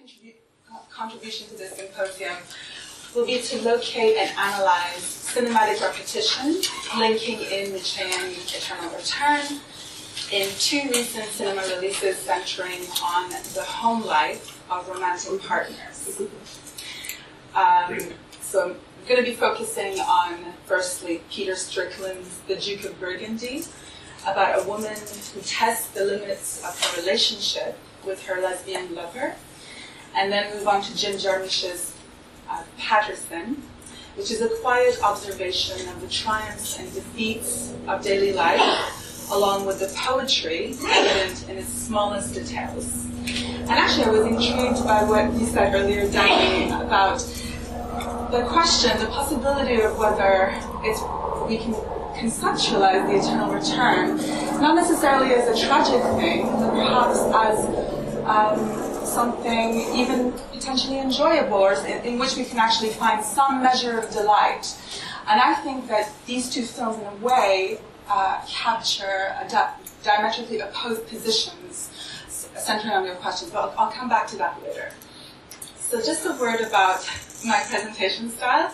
contribution to this symposium will be to locate and analyze cinematic repetition, linking in Machiavellian Eternal Return, in 2 recent cinema releases centering on the home life of romantic partners. So I'm going to be focusing on, firstly, Peter Strickland's The Duke of Burgundy, about a woman who tests the limits of her relationship with her lesbian lover, and then move on to Jim Jarmusch's Paterson, which is a quiet observation of the triumphs and defeats of daily life, along with the poetry evident in its smallest details. And actually, I was intrigued by what you said earlier, Danny, about the question, the possibility of whether we can conceptualize the eternal return, not necessarily as a tragic thing, but perhaps as something even potentially enjoyable, or in which we can actually find some measure of delight. And I think that these 2 films, in a way, capture diametrically opposed positions centering on your questions, but I'll come back to that later. So just a word about my presentation style.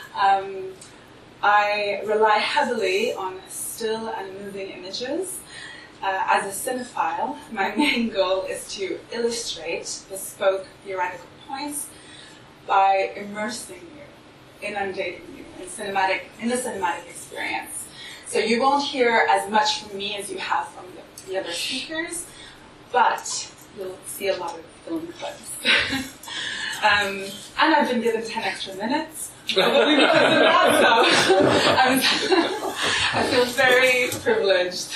I rely heavily on still and moving images. As a cinephile, my main goal is to illustrate bespoke theoretical points by immersing you, inundating you in the cinematic experience. So you won't hear as much from me as you have from the other speakers, but you'll see a lot of film clips. And I've been given 10 extra minutes. Probably because of that, so I feel very privileged.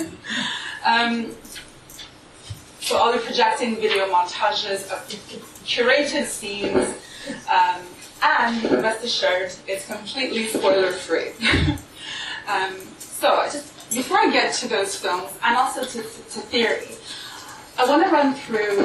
So I'll be projecting video montages of curated scenes, and rest assured, it's completely spoiler-free. So before I get to those films, and also to theory, I want to run through,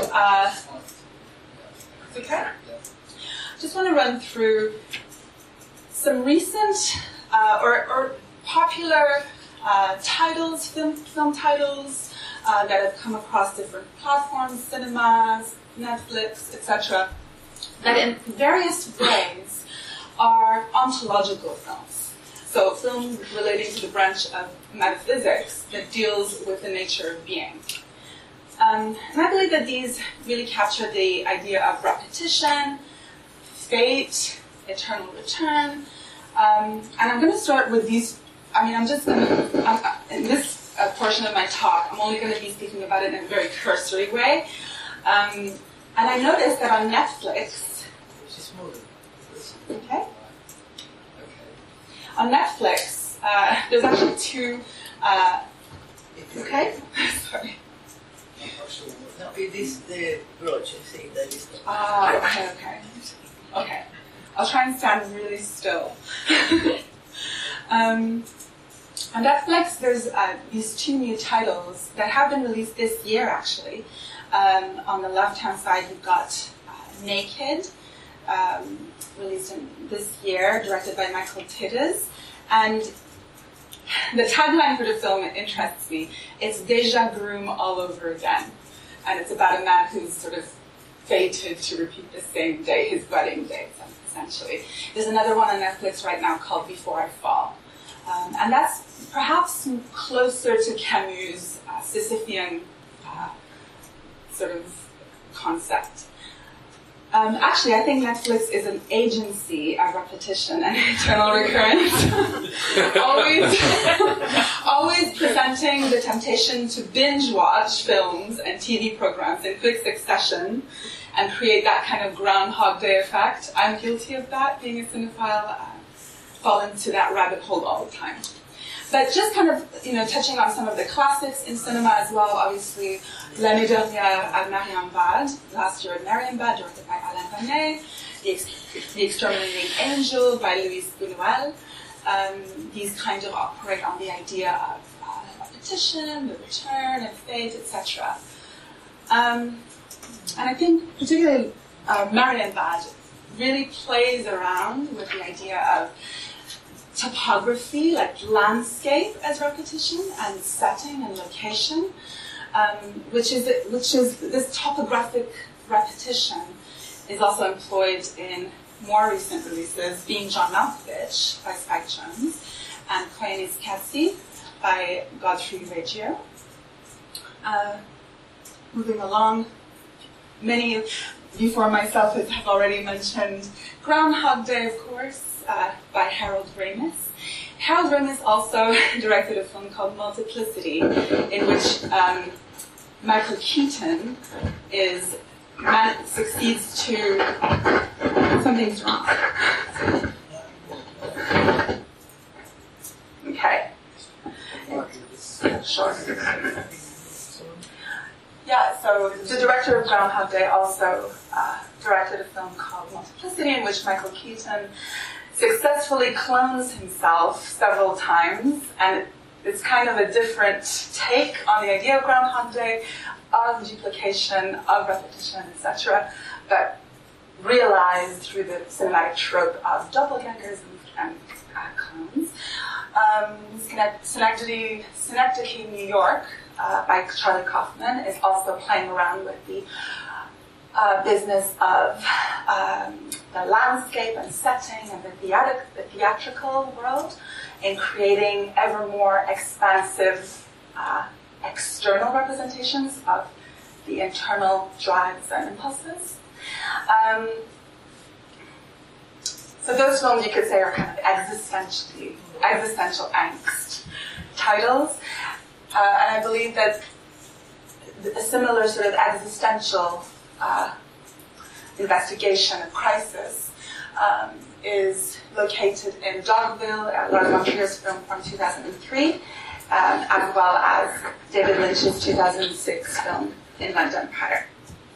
okay? Just want to run through some recent or popular titles, film titles that have come across different platforms, cinemas, Netflix, etc., that in various ways are ontological films. So films relating to the branch of metaphysics that deals with the nature of being. And I believe that these really capture the idea of repetition, fate, eternal return. And I'm going to start with these. I'm just going to, in this portion of my talk, I'm only going to be speaking about it in a very cursory way. And I noticed that on Netflix, okay? On Netflix, there's actually 2, okay? Sorry. No, it is the brochure thing that is. Okay. I'll try and stand really still. On Netflix, there's these 2 new titles that have been released this year, actually. On the left-hand side, you've got Naked, released this year, directed by Michael Tiddes. And the tagline for the film interests me. It's Déjà Groom all over again. And it's about a man who's sort of fated to repeat the same day, his wedding day, essentially. There's another one on Netflix right now called Before I Fall. And that's perhaps closer to Camus' Sisyphean sort of concept. Actually, I think Netflix is an agency of repetition and eternal recurrence. always presenting the temptation to binge watch films and TV programs in quick succession and create that kind of Groundhog Day effect. I'm guilty of that, being a cinephile. Fall into that rabbit hole all the time. But just kind of, touching on some of the classics in cinema as well, obviously, L'année dernière à Marienbad, last year at Marienbad, directed by Alain Resnais, The Exterminating Angel by Luis Buñuel. These kind of operate on the idea of repetition, the return, and fate, etc. And I think particularly Marienbad really plays around with the idea of topography, like landscape as repetition, and setting and location, which is this topographic repetition is also employed in more recent releases, being John Malkovich by Spike Jonze and Koyanis Katsi by Godfrey Reggio. Moving along, many before myself have already mentioned Groundhog Day, of course, by Harold Ramis. Harold Ramis also directed a film called Multiplicity, in which Michael Keaton succeeds to... Something's wrong. Okay. Sure. Yeah, so the director of Groundhog Day also directed a film called Multiplicity, in which Michael Keaton successfully clones himself several times, and it's kind of a different take on the idea of Groundhog Day, of duplication, of repetition, etc., but realized through the cinematic trope of doppelgangers and clones. Synecdoche, New York, by Charlie Kaufman, is also playing around with the business of the landscape and setting and the theatrical world in creating ever more expansive external representations of the internal drives and impulses. So those films, you could say, are kind of existential angst titles. And I believe that a similar sort of existential investigation of crisis is located in Dogville, Lars von Trier's film from 2003, as well as David Lynch's 2006 film Inland Empire.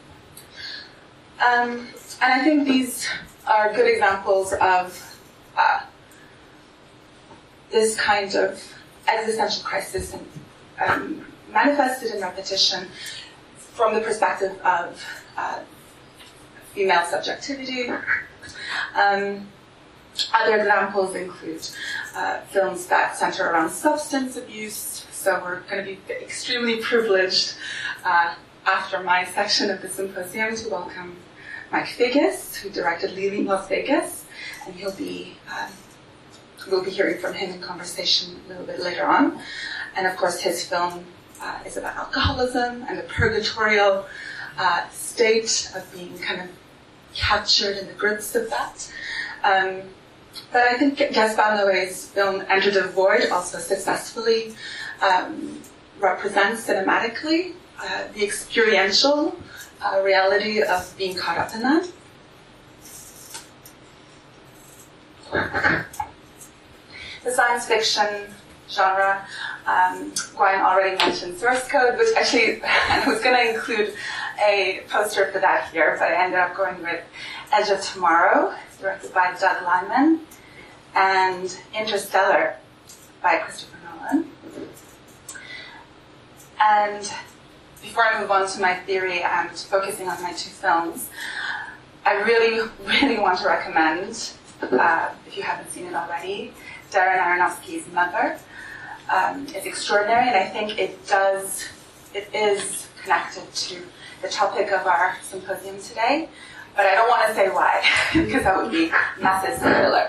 And I think these are good examples of this kind of existential crisis manifested in repetition from the perspective of female subjectivity. Other examples include films that center around substance abuse. So we're going to be extremely privileged after my section of the symposium to welcome Mike Figgis, who directed Leaving Las Vegas, and we'll be hearing from him in conversation a little bit later on. And of course, his film is about alcoholism and the purgatorial state of being kind of captured in the grips of that. But I think Gaspar Noé's film Enter the Void also successfully represents cinematically the experiential reality of being caught up in that. The science fiction genre, Gwen already mentioned Source Code, which actually I was going to include a poster for that here, but I ended up going with Edge of Tomorrow, directed by Doug Liman, and Interstellar by Christopher Nolan. And before I move on to my theory and focusing on my two films, I really, really want to recommend, if you haven't seen it already, Darren Aronofsky's Mother. It's extraordinary, and I think it is connected to the topic of our symposium today, but I don't want to say why, because that would be massive spoiler.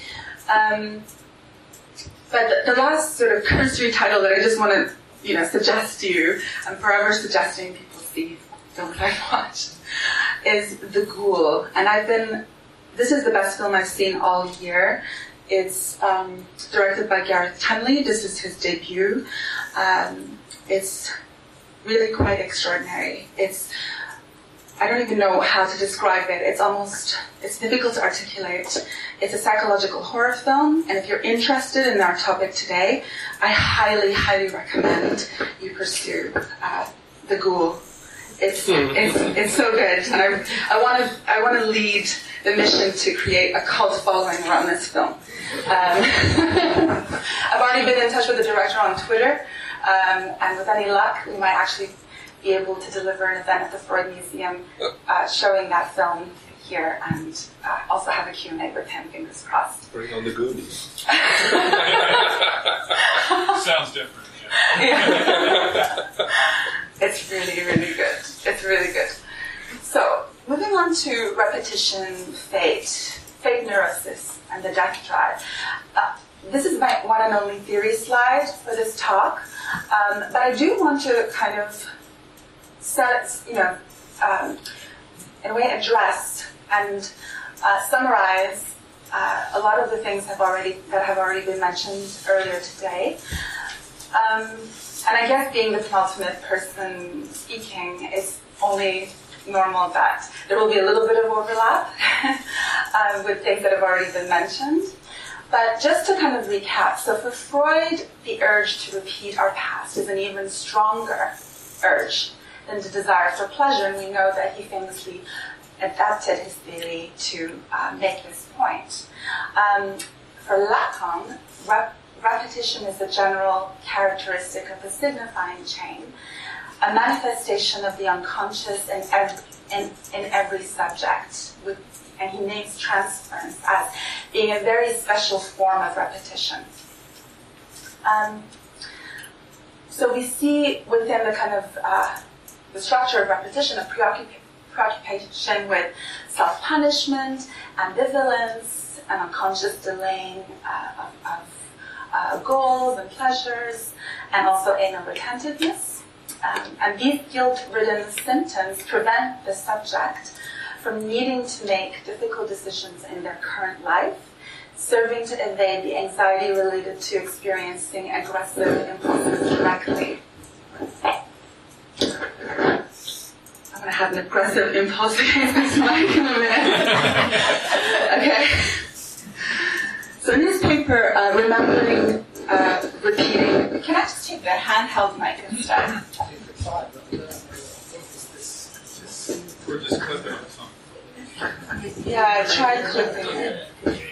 But the last sort of cursory title that I just want to suggest to you, I'm forever suggesting people see films I've watched, is The Ghoul. And this is the best film I've seen all year. It's directed by Gareth Tunley. This is his debut. It's really quite extraordinary. I don't even know how to describe it. It's difficult to articulate. It's a psychological horror film, and if you're interested in our topic today, I highly, highly recommend you pursue The Ghoul. It's so good, and I want to lead the mission to create a cult following around this film. I've already been in touch with the director on Twitter, and with any luck, we might actually be able to deliver an event at the Freud Museum showing that film here, and also have a Q&A with him, fingers crossed. Bring on the Goonies. Sounds different. Yeah. It's really, really good. It's really good. So, moving on to repetition, fate neurosis, and the death drive. This is my one and only theory slide for this talk, but I do want to kind of in a way address and summarize a lot of the things that have already been mentioned earlier today. And I guess being the penultimate person speaking is only normal that there will be a little bit of overlap with things that have already been mentioned. But just to kind of recap, so for Freud, the urge to repeat our past is an even stronger urge than the desire for pleasure, and we know that he famously adapted his theory to make this point. For Lacan, repetition is a general characteristic of the signifying chain, a manifestation of the unconscious in every subject, and he names transference as being a very special form of repetition. So we see within the kind of the structure of repetition a preoccupation with self-punishment, ambivalence, an unconscious delaying of goals and pleasures, and also anal retentiveness. And these guilt-ridden symptoms prevent the subject from needing to make difficult decisions in their current life, serving to evade the anxiety related to experiencing aggressive impulses directly. I'm going to have an aggressive impulse against this mic in a minute. Okay. So in this paper, remembering, repeating, can I just take the handheld mic instead? We're just clipping it. Yeah, I tried clipping it.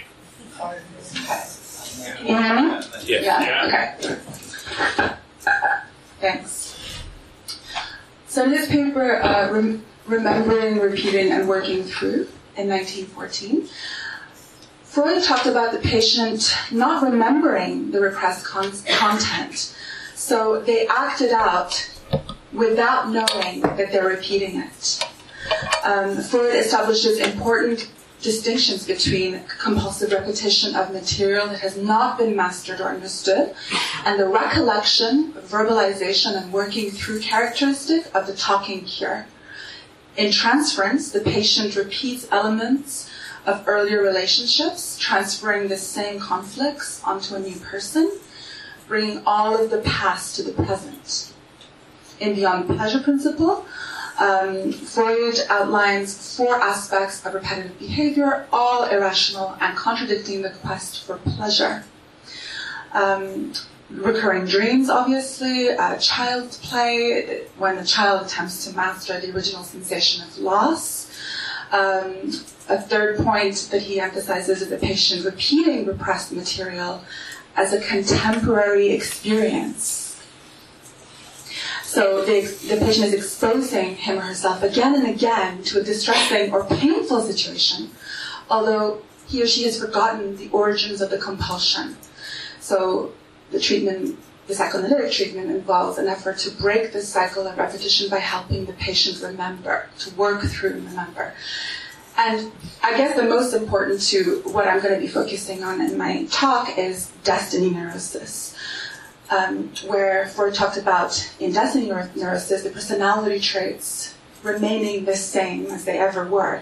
Can you hear me? Yeah. Okay. Thanks. So in this paper, remembering, repeating, and working through, in 1914, Freud talked about the patient not remembering the repressed content. So they acted out without knowing that they're repeating it. Freud establishes important distinctions between compulsive repetition of material that has not been mastered or understood and the recollection, verbalization, and working through characteristic of the talking cure. In transference, the patient repeats elements of earlier relationships, transferring the same conflicts onto a new person, bringing all of the past to the present. In Beyond the Pleasure Principle, Freud outlines 4 aspects of repetitive behavior, all irrational and contradicting the quest for pleasure. Recurring dreams, obviously, child's play, when the child attempts to master the original sensation of loss. A third point that he emphasizes is the patient repeating repressed material as a contemporary experience. So the patient is exposing him or herself again and again to a distressing or painful situation, although he or she has forgotten the origins of the compulsion. So the psychoanalytic treatment involves an effort to break the cycle of repetition by helping the patient remember, to work through and remember. And I guess the most important to what I'm going to be focusing on in my talk is destiny neurosis. Where Freud talked about in destiny neurosis, the personality traits remaining the same as they ever were,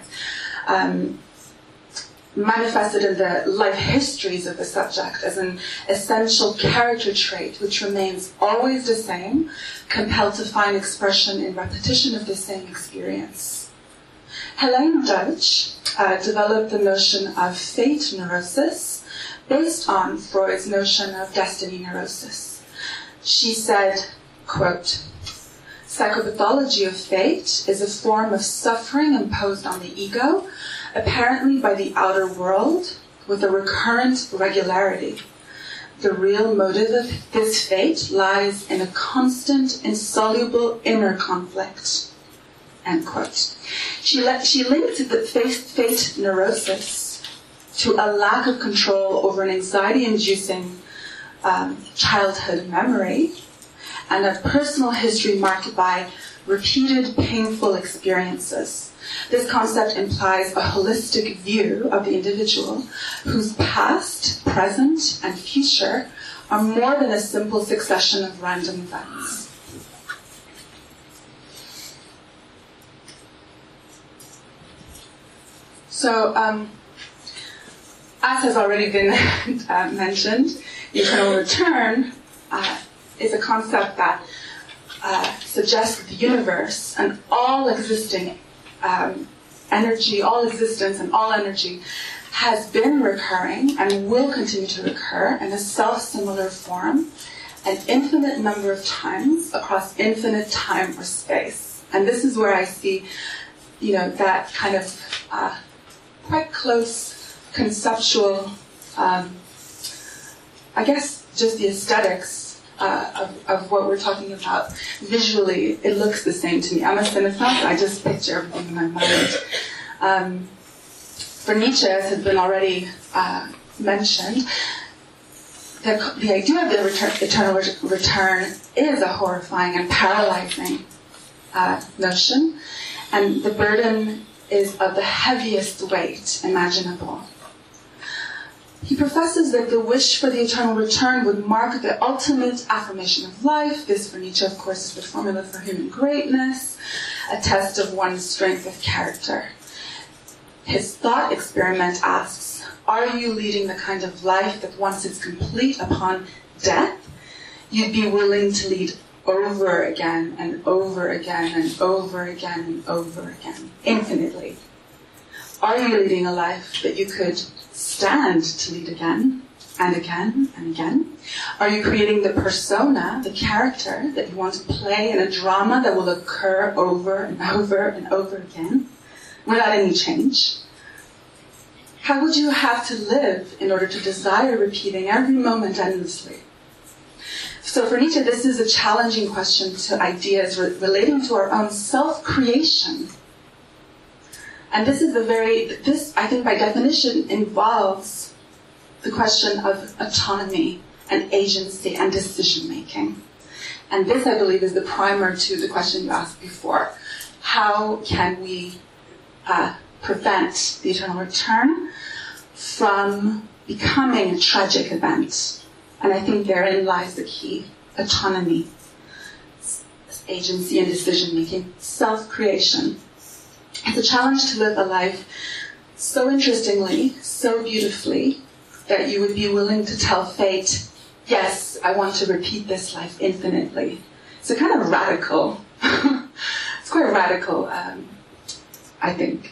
manifested in the life histories of the subject as an essential character trait which remains always the same, compelled to find expression in repetition of the same experience. Helene Deutsch developed the notion of fate neurosis based on Freud's notion of destiny neurosis. She said, quote, "Psychopathology of fate is a form of suffering imposed on the ego, apparently by the outer world, with a recurrent regularity. The real motive of this fate lies in a constant, insoluble inner conflict." End quote. She linked the fate neurosis to a lack of control over an anxiety-inducing childhood memory and a personal history marked by repeated painful experiences. This concept implies a holistic view of the individual whose past, present, and future are more than a simple succession of random events. So, as has already been mentioned, the eternal return is a concept that suggests that the universe and all existing energy, all existence and all energy has been recurring and will continue to recur in a self-similar form an infinite number of times across infinite time or space. And this is where I see, that kind of quite close conceptual, I guess just the aesthetics of what we're talking about. Visually, it looks the same to me. I'm a cinephile, so I just picture everything in my mind. For Nietzsche, as has been already mentioned, the idea of the eternal return is a horrifying and paralyzing notion, and the burden is of the heaviest weight imaginable. He professes that the wish for the eternal return would mark the ultimate affirmation of life. This, for Nietzsche, of course, is the formula for human greatness, a test of one's strength of character. His thought experiment asks, are you leading the kind of life that once it's complete upon death, you'd be willing to lead over again and over again and over again and over again, infinitely? Are you leading a life that you could stand to lead again and again and again? Are you creating the persona, the character that you want to play in a drama that will occur over and over and over again without any change? How would you have to live in order to desire repeating every moment endlessly? So for Nietzsche, this is a challenging question to ideas relating to our own self-creation. And this, I think, by definition, involves the question of autonomy and agency and decision-making. And this, I believe, is the primer to the question you asked before. How can we prevent the eternal return from becoming a tragic event? And I think therein lies the key. Autonomy, agency and decision-making, self-creation. It's a challenge to live a life so interestingly, so beautifully, that you would be willing to tell fate, yes, I want to repeat this life infinitely. It's a kind of radical, it's quite radical, I think.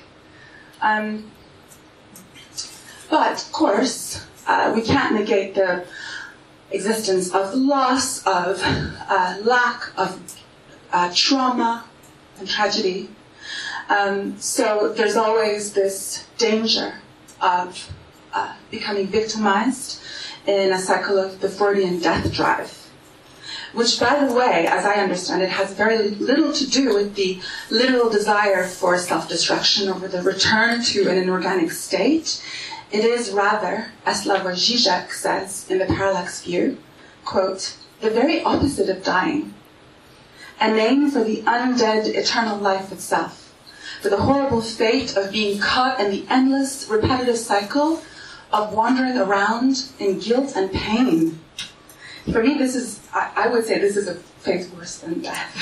But, of course, we can't negate the existence of loss, of lack, of trauma and tragedy. So there's always this danger of becoming victimized in a cycle of the Freudian death drive, which, by the way, as I understand it, has very little to do with the literal desire for self-destruction or the return to an inorganic state. It is rather, as Slavoj Žižek says in the Parallax View, quote, the very opposite of dying, a name for the undead eternal life itself, for the horrible fate of being caught in the endless, repetitive cycle of wandering around in guilt and pain. For me, this is, I would say this is a fate worse than death.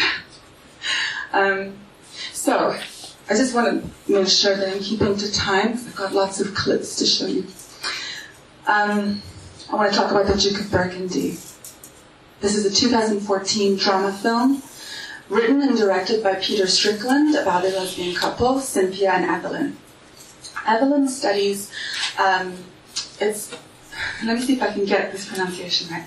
So, I just want to make sure that I'm keeping to time, because I've got lots of clips to show you. I want to talk about The Duke of Burgundy. This is a 2014 drama film, written and directed by Peter Strickland, about a lesbian couple, Cynthia and Evelyn. Evelyn studies, let me see if I can get this pronunciation right,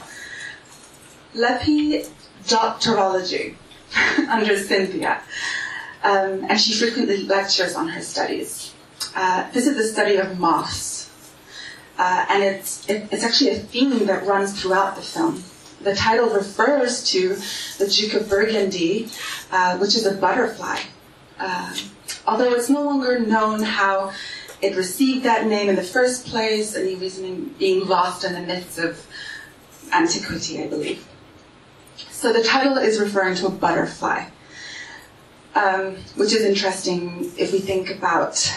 lepidopterology under Cynthia. And she frequently lectures on her studies. This is the study of moths. And it's actually a theme that runs throughout the film. The title refers to the Duke of Burgundy, which is a butterfly. Although it's no longer known how it received that name in the first place, any reasoning being lost in the myths of antiquity, I believe. So the title is referring to a butterfly. which is interesting if we think about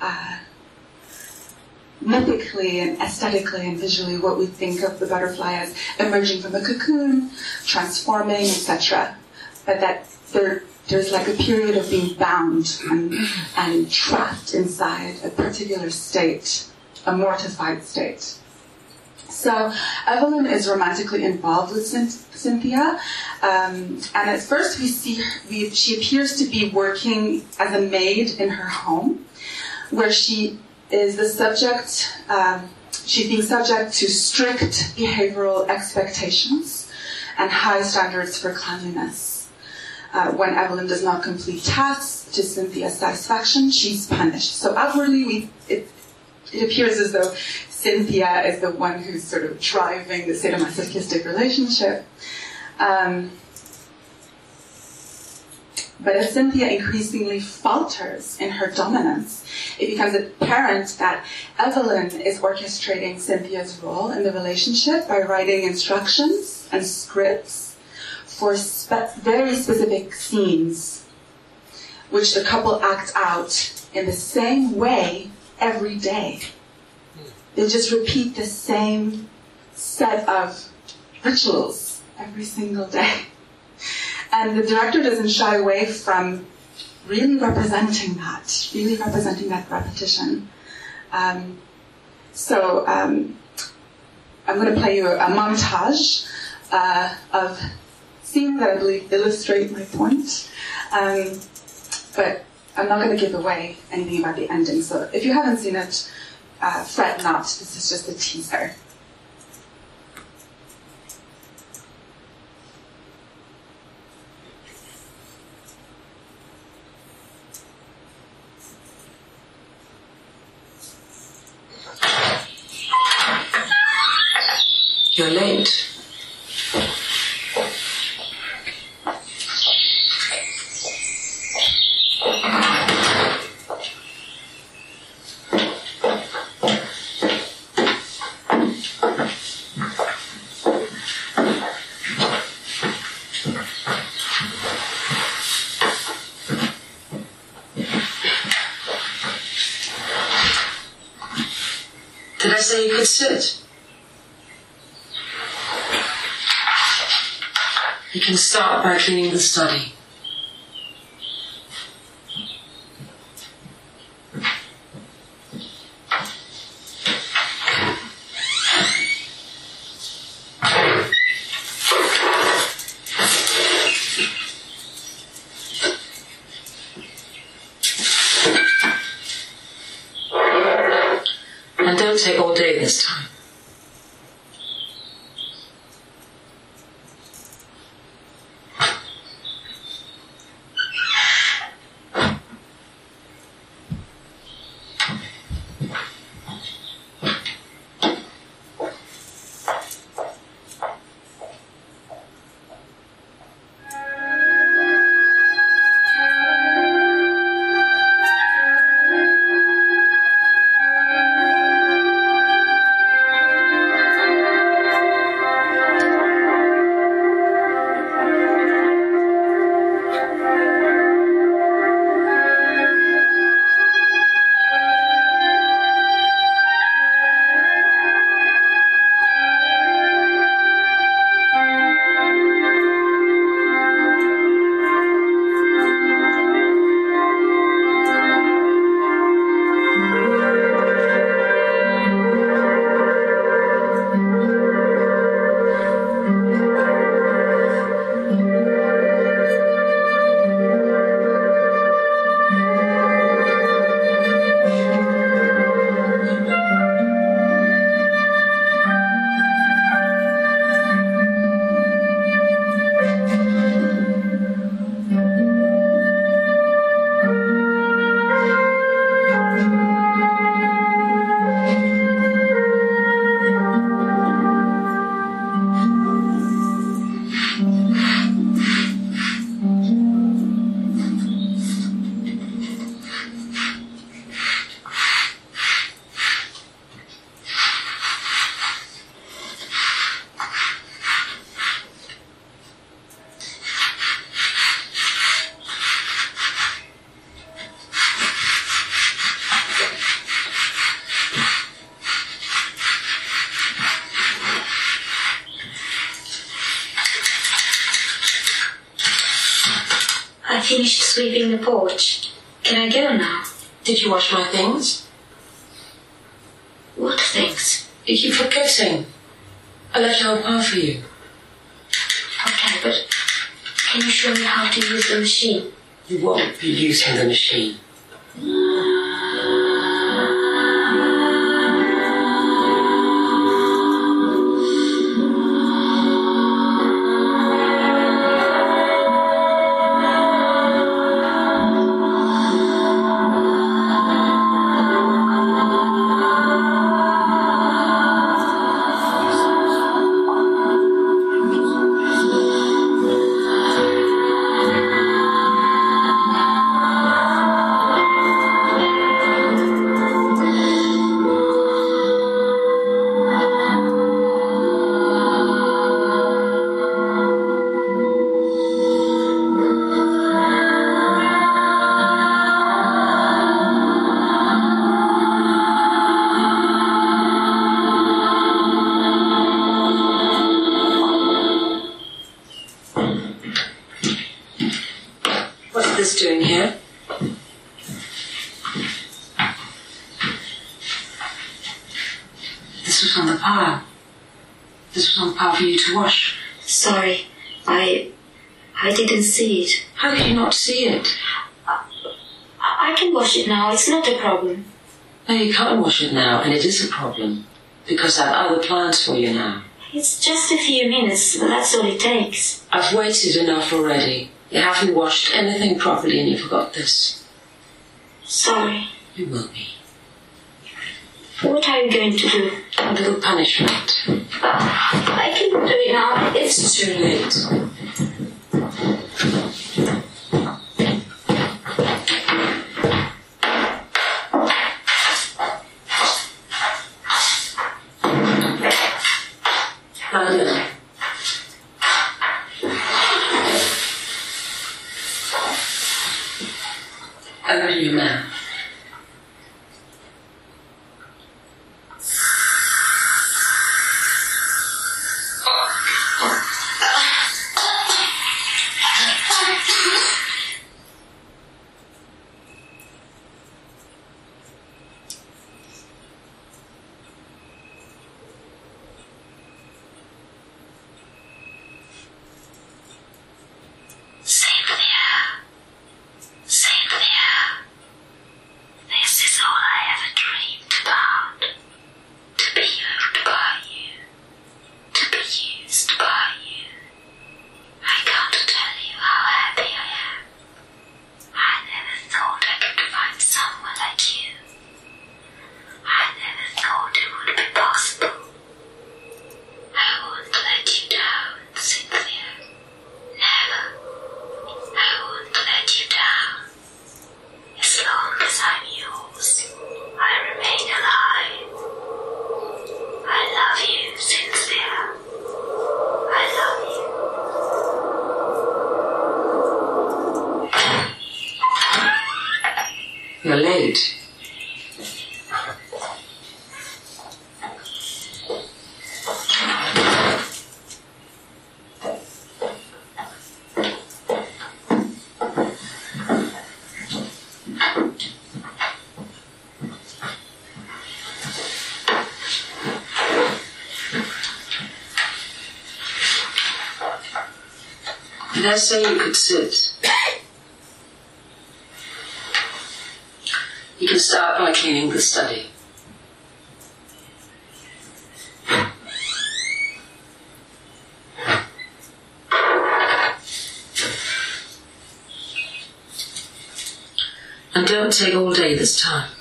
mythically and aesthetically and visually what we think of the butterfly as emerging from a cocoon, transforming, etc. But that there's like a period of being bound and trapped inside a particular state, a mortified state. So Evelyn is romantically involved with Cynthia, and at first she appears to be working as a maid in her home, where she is the subject, she's being subject to strict behavioral expectations and high standards for cleanliness. When Evelyn does not complete tasks to Cynthia's satisfaction, she's punished. So outwardly, it appears as though Cynthia is the one who's sort of driving the sadomasochistic relationship. But as Cynthia increasingly falters in her dominance, it becomes apparent that Evelyn is orchestrating Cynthia's role in the relationship by writing instructions and scripts for very specific scenes, which the couple act out in the same way every day. They just repeat the same set of rituals every single day. And the director doesn't shy away from really representing that repetition. So I'm going to play you a montage of scenes that I believe illustrate my point. But I'm not going to give away anything about the ending. So if you haven't seen it, fret not. This is just a teaser. You're late. Did I say you could sit? You can start by cleaning the study. And don't take all day this time. finished sweeping the porch. Can I go now? Did you wash my things? What things? You keep forgetting. I left a whole pile for you. Okay, but can you show me how to use the machine? You won't be using the machine. What's this doing here? This was on the pile. This was on the pile for you to wash. Sorry, I didn't see it. How could you not see it? I can wash it now, it's not a problem. No, you can't wash it now, and it is a problem. Because I have other plans for you now. It's just a few minutes, but that's all it takes. I've waited enough already. You haven't washed anything properly and you forgot this. Sorry. You will be. What are you going to do? A little punishment. I can do it now. It's too late. London. Open your mouth. You're late. Did I say you could sit? You can start by cleaning the study. And don't take all day this time.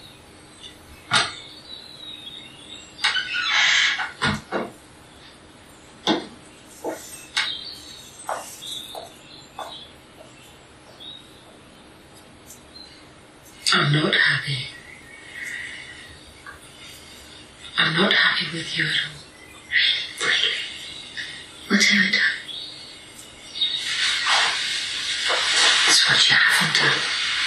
I'm not happy. I'm not happy with you at all. Really. What have I done? It's what you haven't done.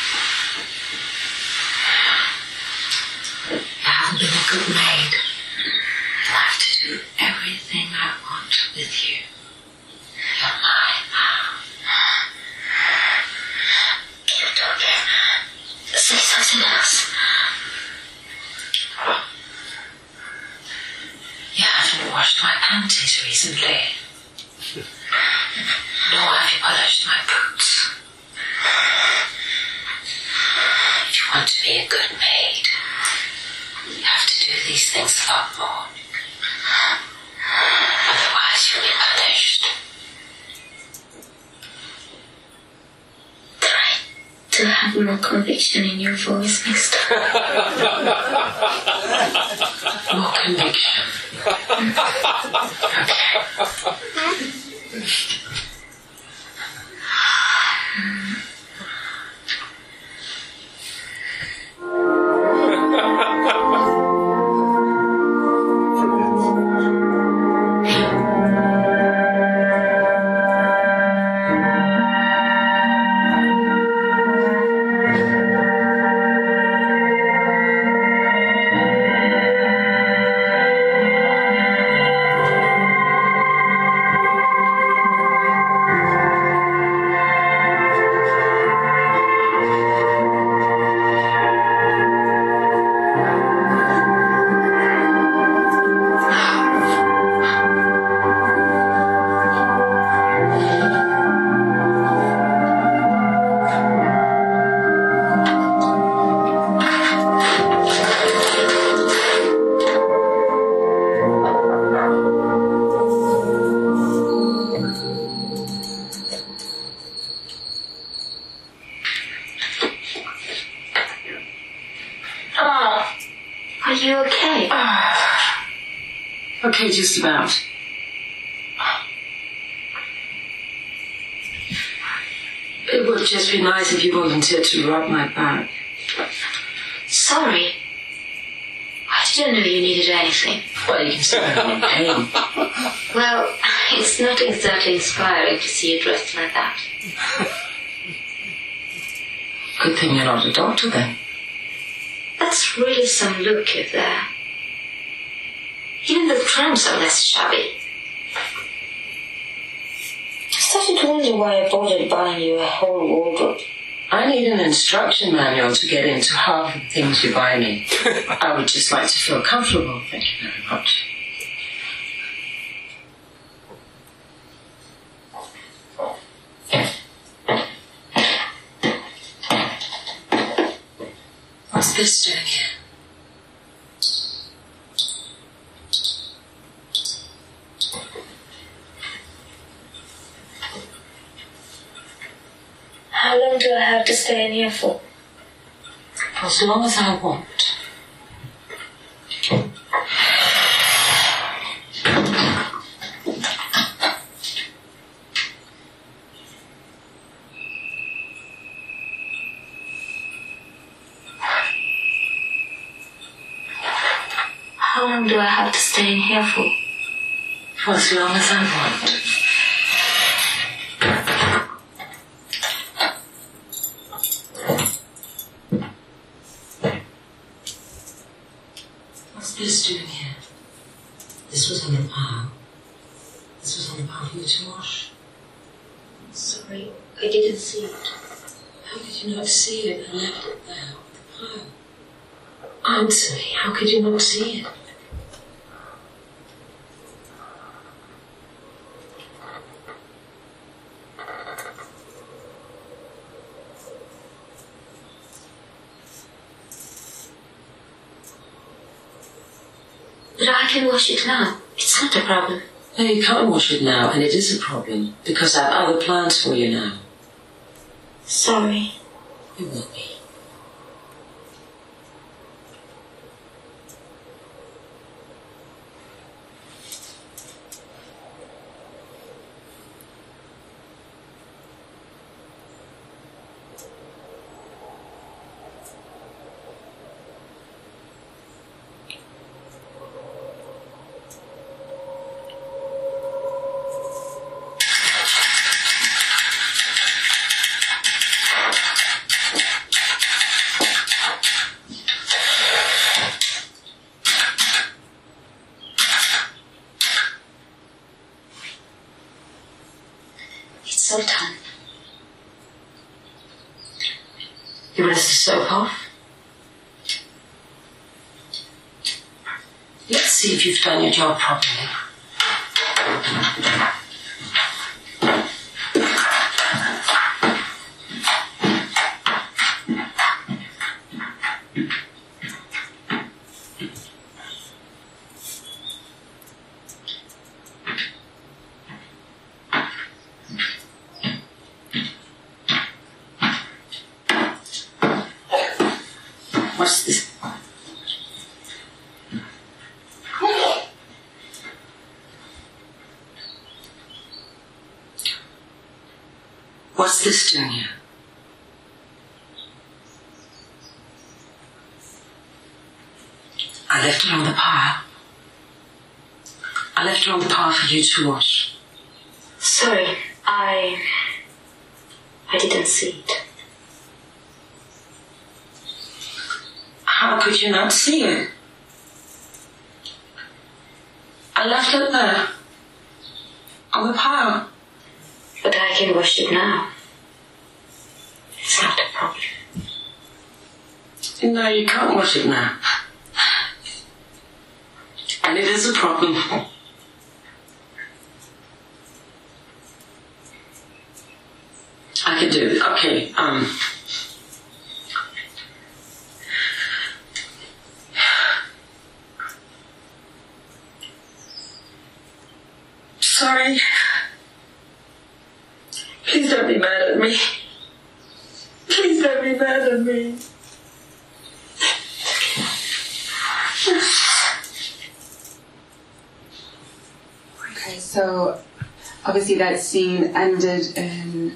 You haven't been a good maid. You have to do everything I want with you. You're mine now. recently. Nor have you polished my boots. If you want to be a good maid, you have to do these things a lot more. Otherwise you'll be punished. To have more conviction in your voice, mister. More conviction. Okay. Are you okay? Okay, just about. It would just be nice if you volunteered to rub my back. Sorry. I didn't know you needed anything. Well, you can see I'm in pain. Well, it's not exactly inspiring to see you dressed like that. Good thing you're not a doctor then. That's really some look you've there. Even the tramps are less shabby. I started to wonder why I bothered buying you a whole wardrobe. I need an instruction manual to get into half the things you buy me. I would just like to feel comfortable, thank you very much. What's this doing here? How long do I have to stay in here for? For as long as I want. How long do I have to stay in here for? For as long as I want. What's this doing here? This was on the pile. This was on the pile for you to wash. Sorry, I didn't see it. How could you not see it and left it there on the pile? Answer me, how could you not see it? But I can wash it now. It's not a problem. No, you can't wash it now, and it is a problem, because I have other plans for you now. Sorry. You will be. It's all done. You rinse the soap off? Let's see if you've done your job properly. What's this doing here? I left her on the pile. I left her on the pile for you to wash. Sorry, I didn't see it. How could you not see it? I left it there. On the pile. But I can wash it now. It's not a problem. No, you can't wash it now. And it is a problem. I can do it. Okay, sorry. Please don't be mad at me. Please don't be mad at me. Okay, so obviously that scene ended in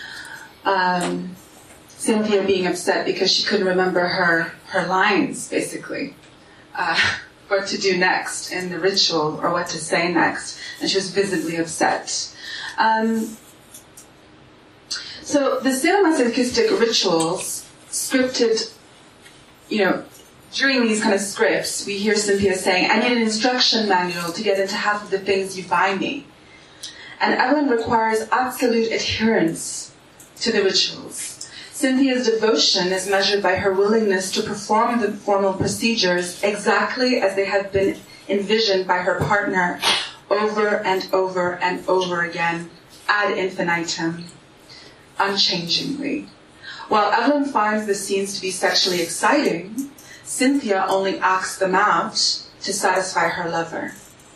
Cynthia being upset because she couldn't remember her lines, basically. What to do next in the ritual, or what to say next. And she was visibly upset. So the sadomasochistic rituals, scripted, during these kind of scripts, we hear Cynthia saying, I need an instruction manual to get into half of the things you buy me. And Evelyn requires absolute adherence to the rituals. Cynthia's devotion is measured by her willingness to perform the formal procedures exactly as they have been envisioned by her partner over and over and over again, ad infinitum, unchangingly. While Evelyn finds the scenes to be sexually exciting, Cynthia only acts them out to satisfy her lover.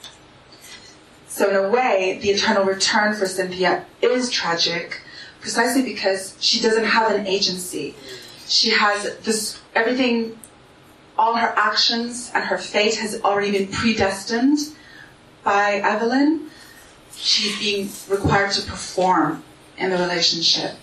So in a way, the eternal return for Cynthia is tragic, precisely because she doesn't have an agency. She has this, everything, all her actions and her fate has already been predestined by Evelyn. She's being required to perform in the relationship.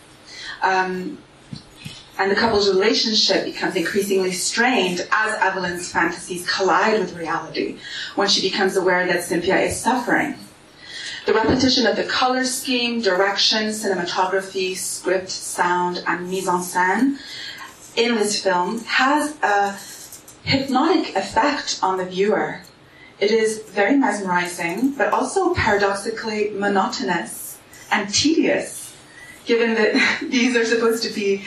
And the couple's relationship becomes increasingly strained as Evelyn's fantasies collide with reality, when she becomes aware that Cynthia is suffering. The repetition of the color scheme, direction, cinematography, script, sound, and mise en scène in this film has a hypnotic effect on the viewer. It is very mesmerizing, but also paradoxically monotonous and tedious, given that these are supposed to be,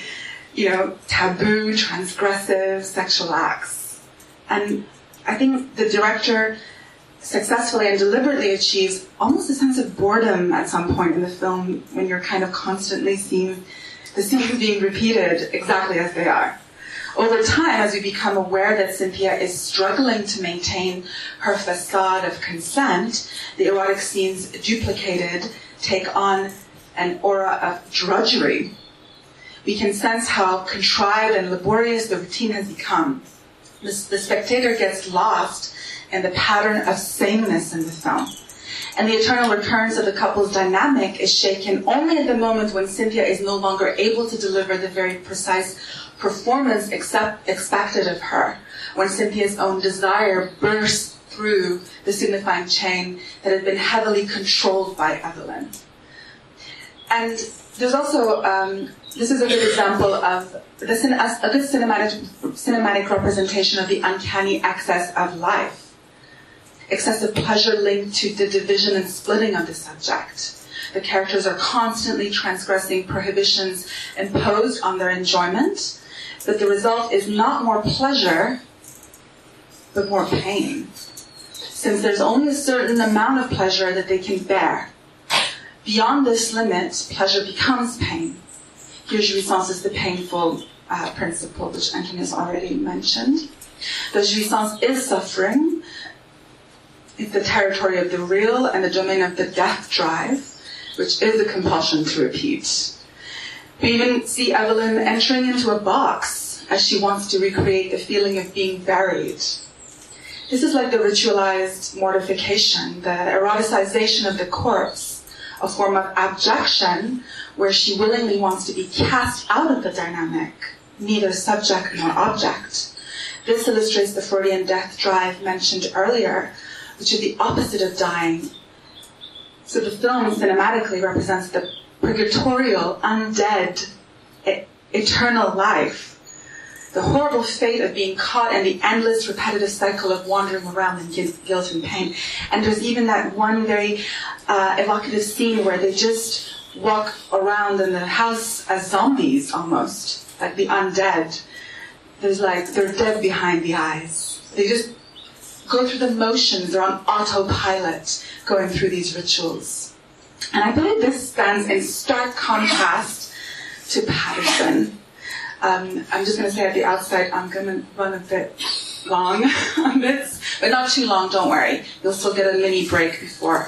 taboo, transgressive sexual acts. And I think the director successfully and deliberately achieves almost a sense of boredom at some point in the film when you're kind of constantly seeing the scenes being repeated exactly as they are. Over time, as we become aware that Cynthia is struggling to maintain her facade of consent, the erotic scenes duplicated take on an aura of drudgery. We can sense how contrived and laborious the routine has become. The spectator gets lost in the pattern of sameness in the film. And the eternal recurrence of the couple's dynamic is shaken only at the moment when Cynthia is no longer able to deliver the very precise performance expected of her, when Cynthia's own desire bursts through the signifying chain that had been heavily controlled by Evelyn. And there's also, this is a good example of a good cinematic representation of the uncanny excess of life. Excessive pleasure linked to the division and splitting of the subject. The characters are constantly transgressing prohibitions imposed on their enjoyment, but the result is not more pleasure, but more pain. Since there's only a certain amount of pleasure that they can bear. Beyond this limit, pleasure becomes pain. Here, jouissance is the painful principle, which Antoine has already mentioned. The jouissance is suffering. It's the territory of the real and the domain of the death drive, which is the compulsion to repeat. We even see Evelyn entering into a box as she wants to recreate the feeling of being buried. This is like the ritualized mortification, the eroticization of the corpse, a form of abjection where she willingly wants to be cast out of the dynamic, neither subject nor object. This illustrates the Freudian death drive mentioned earlier, which is the opposite of dying. So the film cinematically represents the purgatorial, undead, eternal life. The horrible fate of being caught in the endless, repetitive cycle of wandering around in guilt and pain. And there's even that one very evocative scene where they just walk around in the house as zombies, almost, like the undead. There's like, they're dead behind the eyes. They just go through the motions, they're on autopilot, going through these rituals. And I believe this stands in stark contrast to Patterson. I'm just going to say at the outside, I'm going to run a bit long on this, but not too long, don't worry. You'll still get a mini break before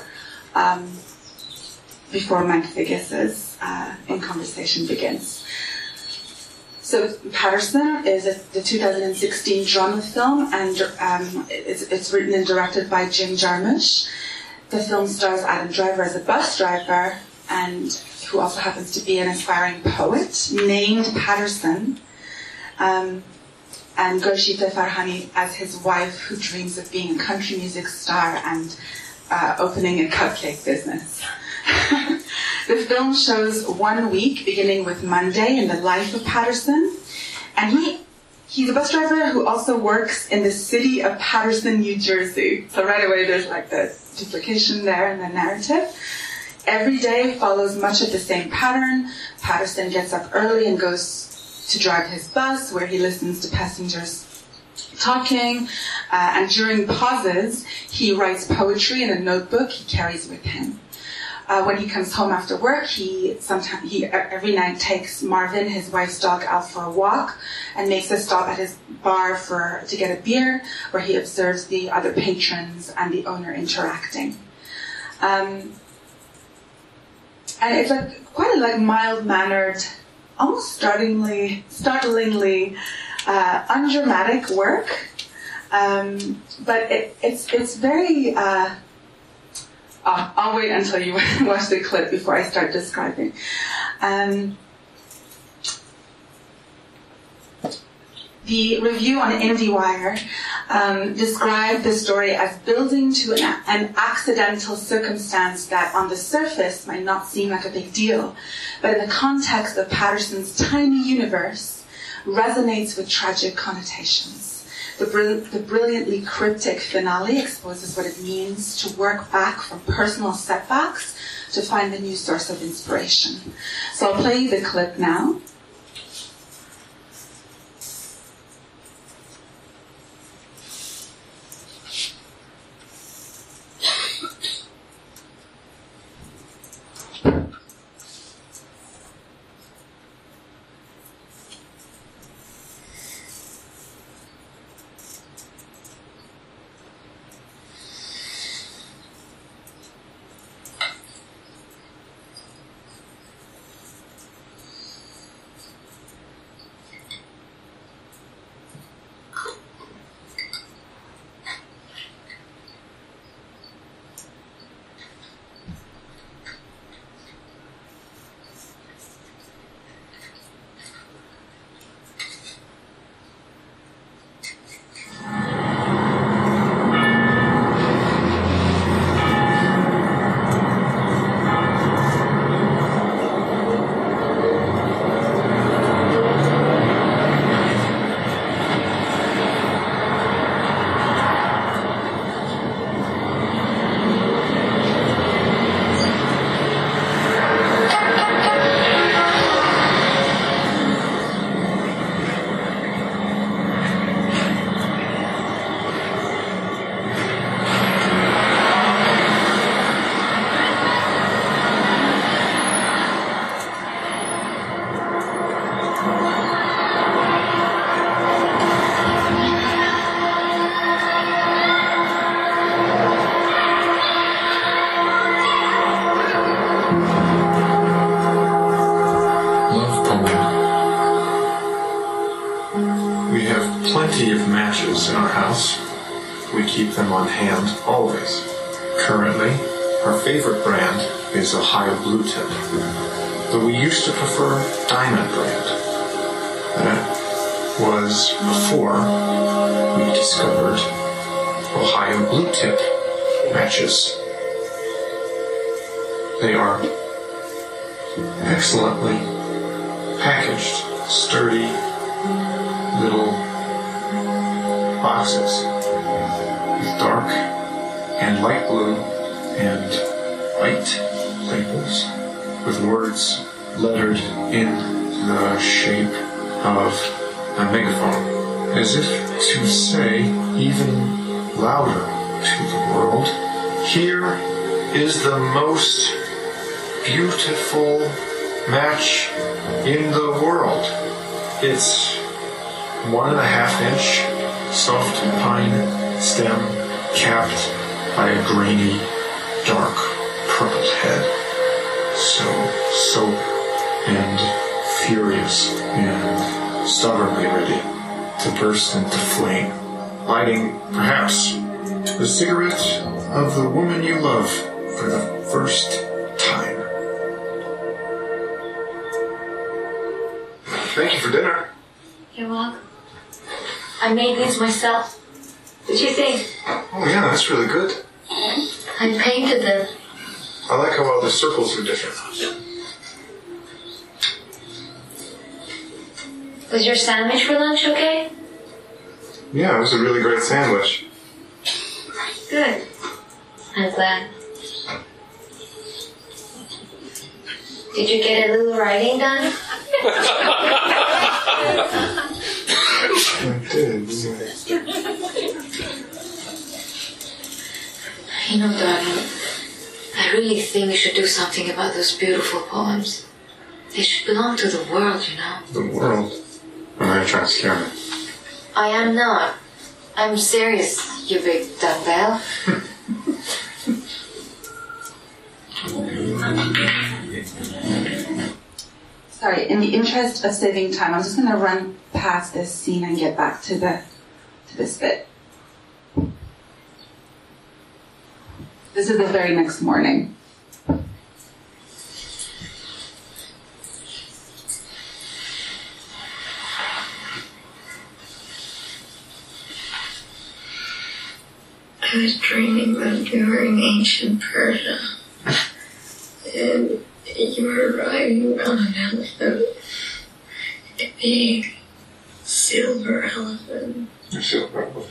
Mike Figgis's in conversation begins. So Patterson is the 2016 drama film, and it's written and directed by Jim Jarmusch. The film stars Adam Driver as a bus driver, and who also happens to be an aspiring poet, named Patterson, and Gurshita Farhani as his wife, who dreams of being a country music star and opening a cupcake business. The film shows 1 week, beginning with Monday, in the life of Patterson, and he's a bus driver who also works in the city of Patterson, New Jersey. So right away there's like the duplication there in the narrative. Every day follows much of the same pattern. Patterson gets up early and goes to drive his bus, where he listens to passengers talking, and during pauses, he writes poetry in a notebook he carries with him. When he comes home after work, he every night takes Marvin, his wife's dog, out for a walk, and makes a stop at his bar to get a beer, where he observes the other patrons and the owner interacting. And it's quite a mild-mannered, almost startlingly undramatic work, but it's very. I'll wait until you watch the clip before I start describing. The review on IndieWire described the story as building to an accidental circumstance that on the surface might not seem like a big deal, but in the context of Patterson's tiny universe resonates with tragic connotations. The brilliantly cryptic finale exposes what it means to work back from personal setbacks to find a new source of inspiration. So I'll play you the clip now. In our house. We keep them on hand always. Currently, our favorite brand is Ohio Blue Tip. Though we used to prefer Diamond brand. That was before we discovered Ohio Blue Tip matches. They are excellently packaged, sturdy little boxes with dark and light blue and white labels with words lettered in the shape of a megaphone, as if to say even louder to the world, here is the most beautiful match in the world. It's 1.5 inch soft pine stem capped by a grainy, dark purple head. So sober and furious and stubbornly ready to burst into flame, lighting, perhaps, the cigarette of the woman you love for the first time. Thank you for dinner. You're welcome. I made these myself. What do you think? Oh yeah, that's really good. I painted them. I like how all the circles are different. Was your sandwich for lunch okay? Yeah, it was a really great sandwich. Good. I'm glad. Did you get a little writing done? I did. You know, darling, I really think we should do something about those beautiful poems. They should belong to the world, you know. The world. I'm not trying to scare me. I am not. I'm serious, you big dumbbell. Sorry, in the interest of saving time, I'm just going to run past this scene and get back to this bit. This is the very next morning. I was dreaming about you were in ancient Persia. And you were riding on an elephant. A big silver elephant. A silver elephant.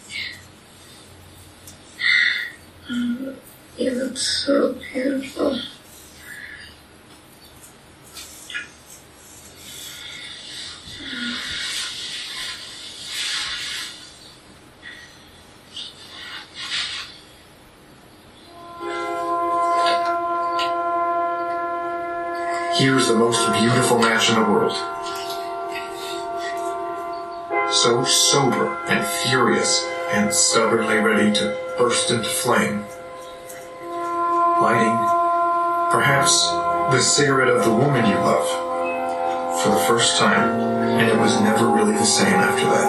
You look so beautiful. Here's the most beautiful match in the world. So sober and furious and stubbornly ready to burst into flame. Lighting, perhaps, the cigarette of the woman you love for the first time, and it was never really the same after that.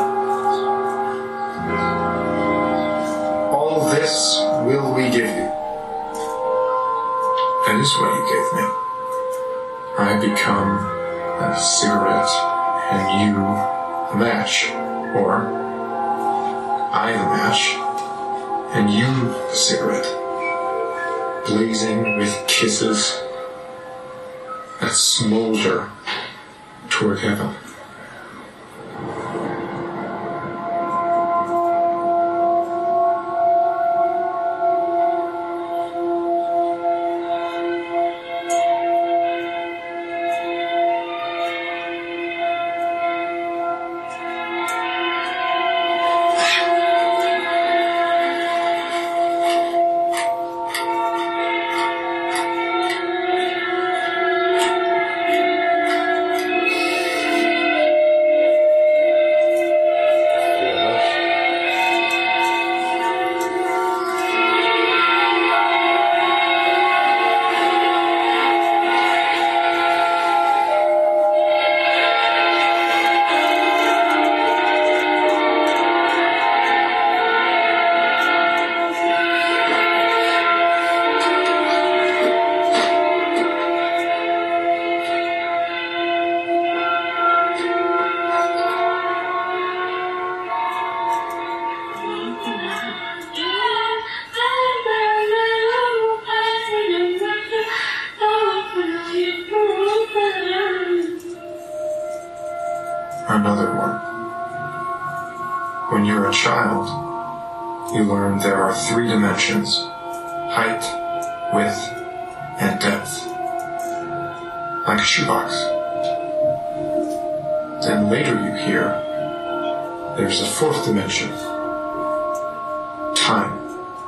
All this will we give you. That is what you gave me. I become a cigarette and you a match, or I the match and you the cigarette, blazing with kisses that smolder toward heaven. child, you learn there are 3 dimensions: height, width, and depth. Like a shoebox. Then later you hear there's a 4th dimension. Time.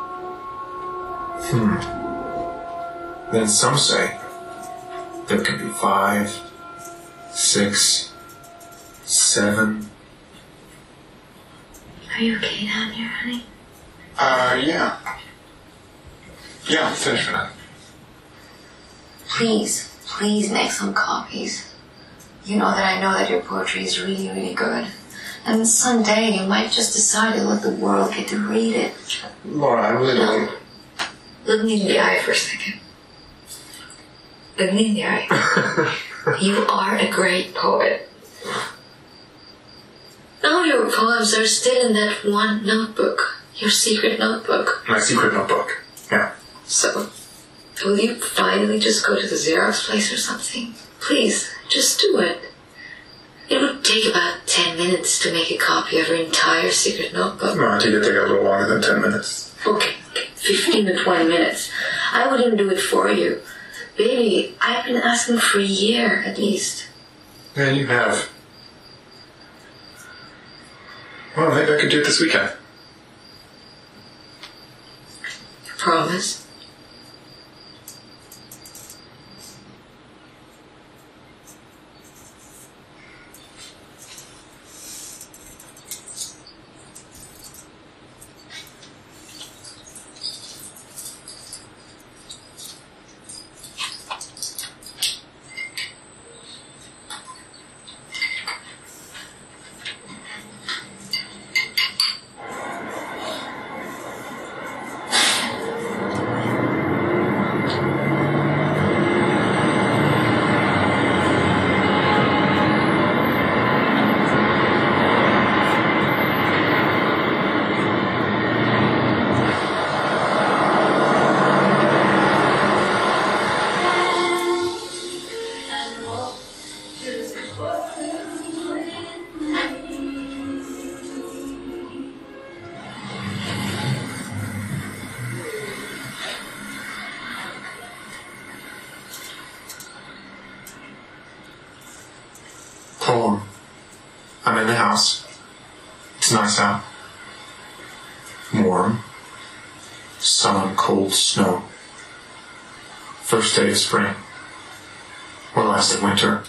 Then some say there could be 5, 6, 7. Are you okay down here, honey? Yeah. Yeah, I'm finished for now. Please make some copies. You know that your poetry is really, really good. And someday you might just decide to let the world get to read it. Laura, I really don't. Look me in the eye for a second. Look me in the eye. You are a great poet. All your poems are still in that one notebook. Your secret notebook. My secret notebook. Yeah. So, will you finally just go to the Xerox place or something? Please, just do it. It would take about 10 minutes to make a copy of your entire secret notebook. No, I think it'd take a little longer than 10 minutes. Okay, 15 to 20 minutes. I wouldn't do it for you. Baby, I've been asking for a year at least. Yeah, you have. Well, maybe I could do it this weekend. Promise? Poem. I'm in the house. It's nice out. Warm. Sun, cold, snow. First day of spring. Or last of winter.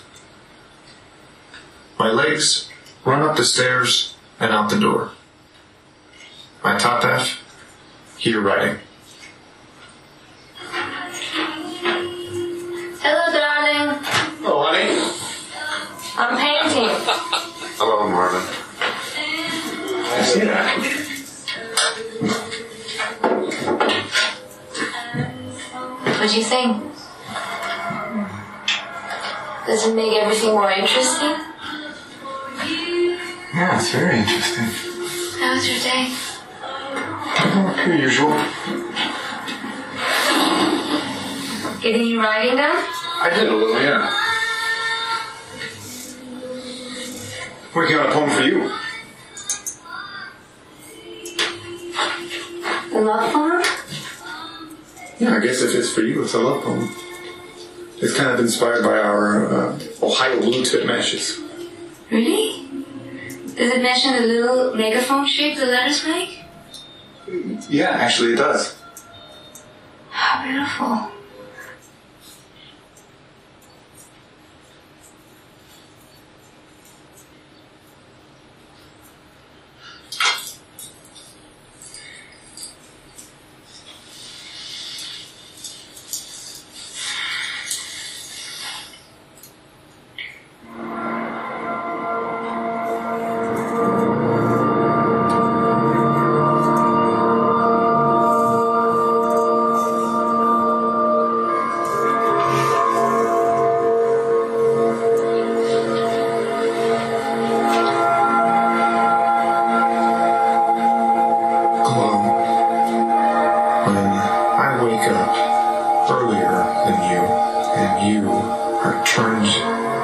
My legs run up the stairs and out the door. My top half, here writing. Hello, darling. Oh, honey. I'm painting. Hello, Marvin. I see that. What do you think? Does it make everything more interesting? Yeah, it's very interesting. How was your day? Per usual. Get any writing done? I did a little, yeah. Working on a poem for you. The love poem? Yeah, I guess if it's for you, it's a love poem. It's kind of inspired by our Ohio blue tip matches. Really? Does it mention the little megaphone shape the letters make? Yeah, actually it does. How beautiful.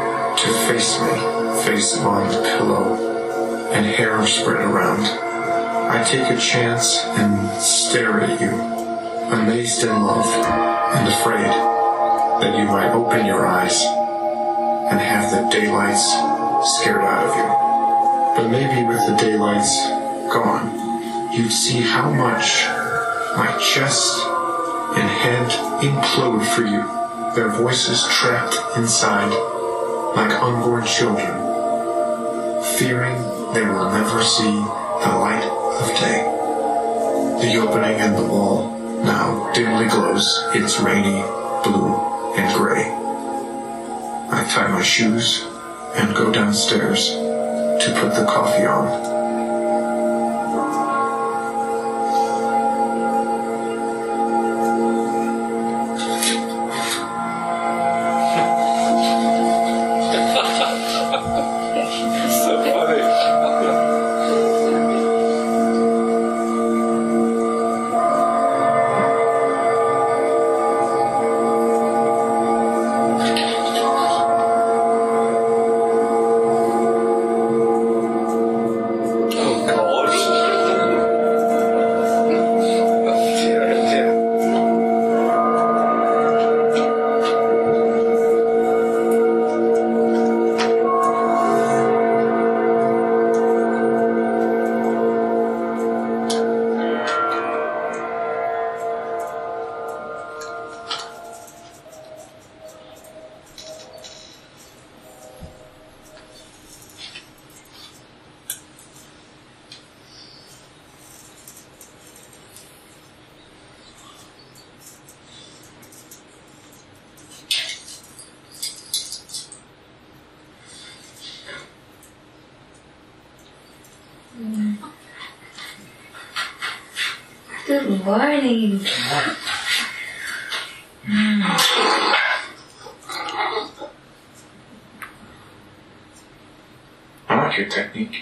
Face on the pillow and hair spread around. take a chance and stare at you, amazed in love and afraid that you might open your eyes and have the daylights scared out of you. But maybe with the daylights gone, you'd see how much my chest and head implode for you, their voices trapped inside like unborn children, fearing they will never see the light of day. The opening in the wall now dimly glows its rainy blue and gray. I tie my shoes and go downstairs to put the coffee on. Good morning. I like your technique.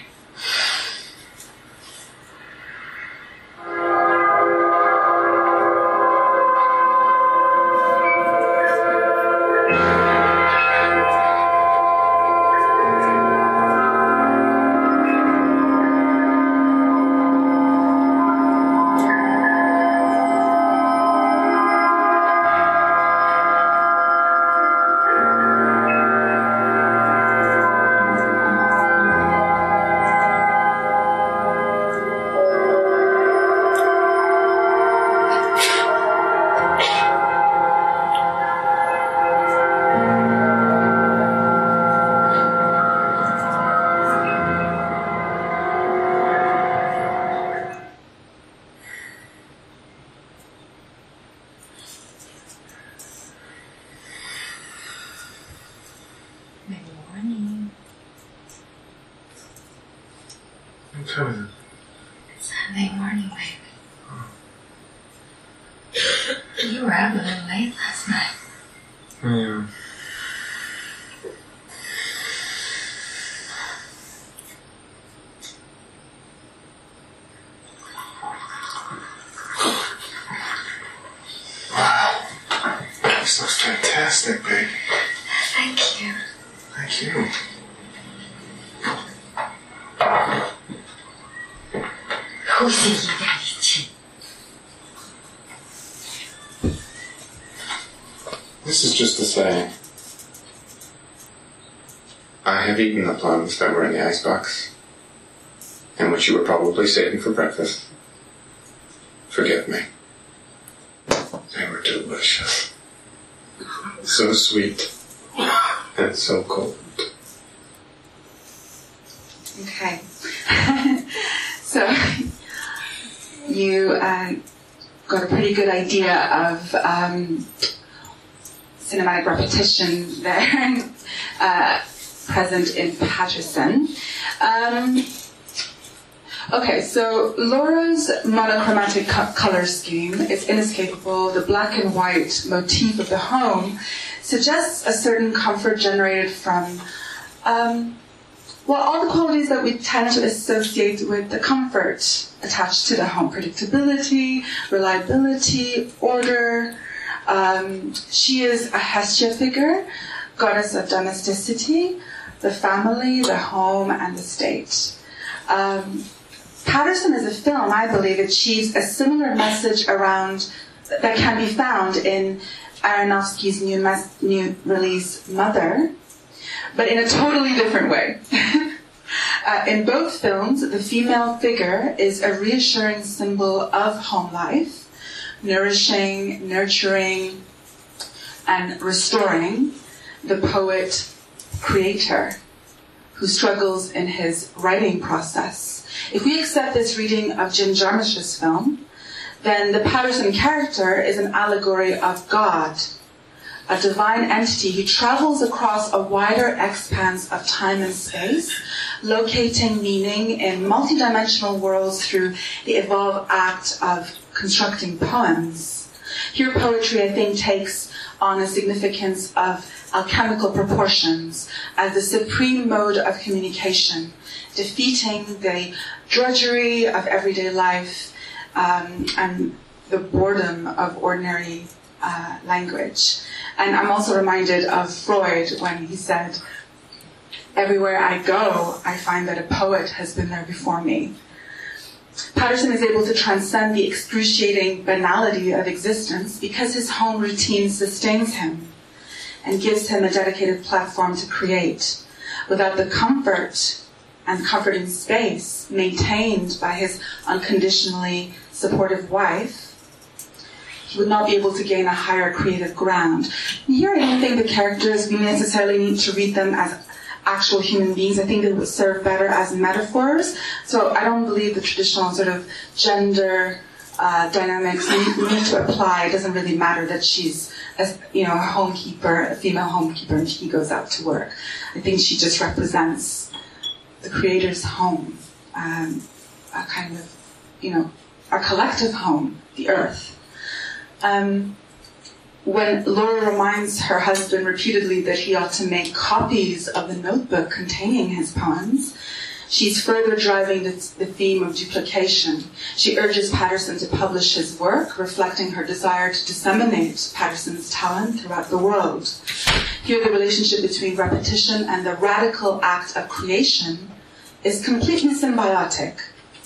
What time is it? Sunday morning, baby. You were up a little late last night. Yeah. Wow. This looks fantastic, babe. Thank you. Thank you. 呼吸一点力气。 This is just to say, I have eaten the plums that were in the icebox, and which you were probably saving for breakfast. Forgive me. They were delicious. So sweet, and so cold. Okay. So, you got a pretty good idea of cinematic repetition there, present in Patterson. Okay, so Laura's monochromatic color scheme is inescapable. The black and white motif of the home suggests a certain comfort generated from, all the qualities that we tend to associate with the comfort attached to the home. Predictability, reliability, order. She is a Hestia figure, goddess of domesticity, the family, the home, and the state. Paterson as a film, I believe, achieves a similar message around that can be found in Aronofsky's new release, Mother, but in a totally different way. In both films, the female figure is a reassuring symbol of home life, nourishing, nurturing, and restoring the poet creator who struggles in his writing process. If we accept this reading of Jim Jarmusch's film, then the Paterson character is an allegory of God, a divine entity who travels across a wider expanse of time and space, locating meaning in multidimensional worlds through the evolved act of constructing poems. Here poetry, I think, takes on a significance of alchemical proportions as the supreme mode of communication, defeating the drudgery of everyday life and the boredom of ordinary language. And I'm also reminded of Freud when he said, "Everywhere I go, I find that a poet has been there before me." Paterson is able to transcend the excruciating banality of existence because his home routine sustains him and gives him a dedicated platform to create. Without the comfort and comforting space maintained by his unconditionally supportive wife, he would not be able to gain a higher creative ground. Here I don't think the characters, we necessarily need to read them as actual human beings. I think they would serve better as metaphors. So I don't believe the traditional sort of gender dynamics need to apply. It doesn't really matter that she's a homekeeper, a female homekeeper, and he goes out to work. I think she just represents the creator's home, a kind of, our collective home, the earth. When Laura reminds her husband repeatedly that he ought to make copies of the notebook containing his poems, she's further driving the theme of duplication. She urges Paterson to publish his work, reflecting her desire to disseminate Paterson's talent throughout the world. Here the relationship between repetition and the radical act of creation is completely symbiotic.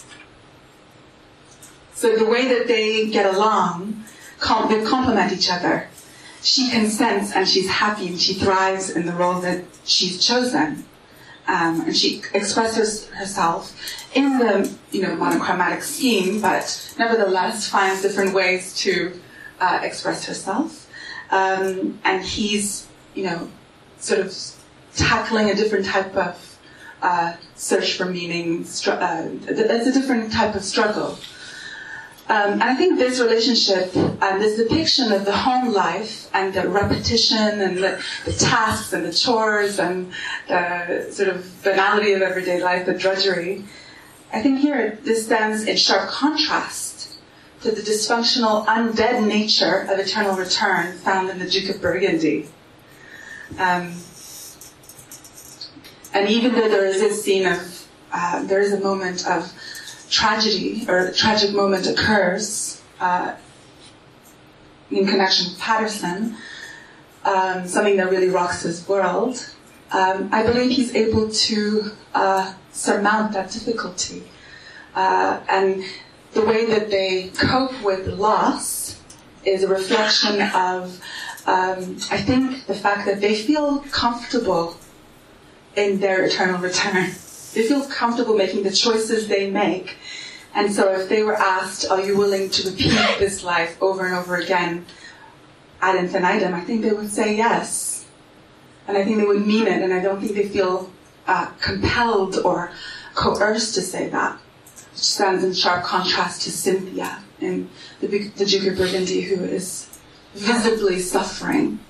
So the way that they get along, they complement each other. She consents and she's happy and she thrives in the role that she's chosen. And she expresses herself in the monochromatic scheme, but nevertheless finds different ways to express herself. And he's, sort of tackling a different type of search for meaning. It's a different type of struggle. And I think this relationship and this depiction of the home life and the repetition and the tasks and the chores and the sort of banality of everyday life, the drudgery, I think here this stands in sharp contrast to the dysfunctional, undead nature of Eternal Return found in the Duke of Burgundy. And even though there is this scene of, there is a moment of tragedy, or a tragic moment occurs in connection with Paterson, something that really rocks his world, I believe he's able to surmount that difficulty. And the way that they cope with loss is a reflection of, I think, the fact that they feel comfortable in their eternal return. They feel comfortable making the choices they make. And so if they were asked, are you willing to repeat this life over and over again ad infinitum, I think they would say yes. And I think they would mean it, and I don't think they feel compelled or coerced to say that, which stands in sharp contrast to Cynthia in the Duke of Burgundy, who is visibly suffering.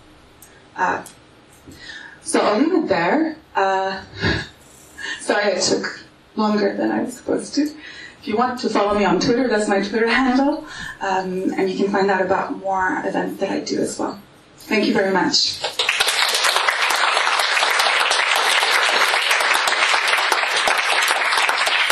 So I'll leave it there. Sorry it took longer than I was supposed to. If you want to follow me on Twitter, that's my Twitter handle. And you can find out about more events that I do as well. Thank you very much.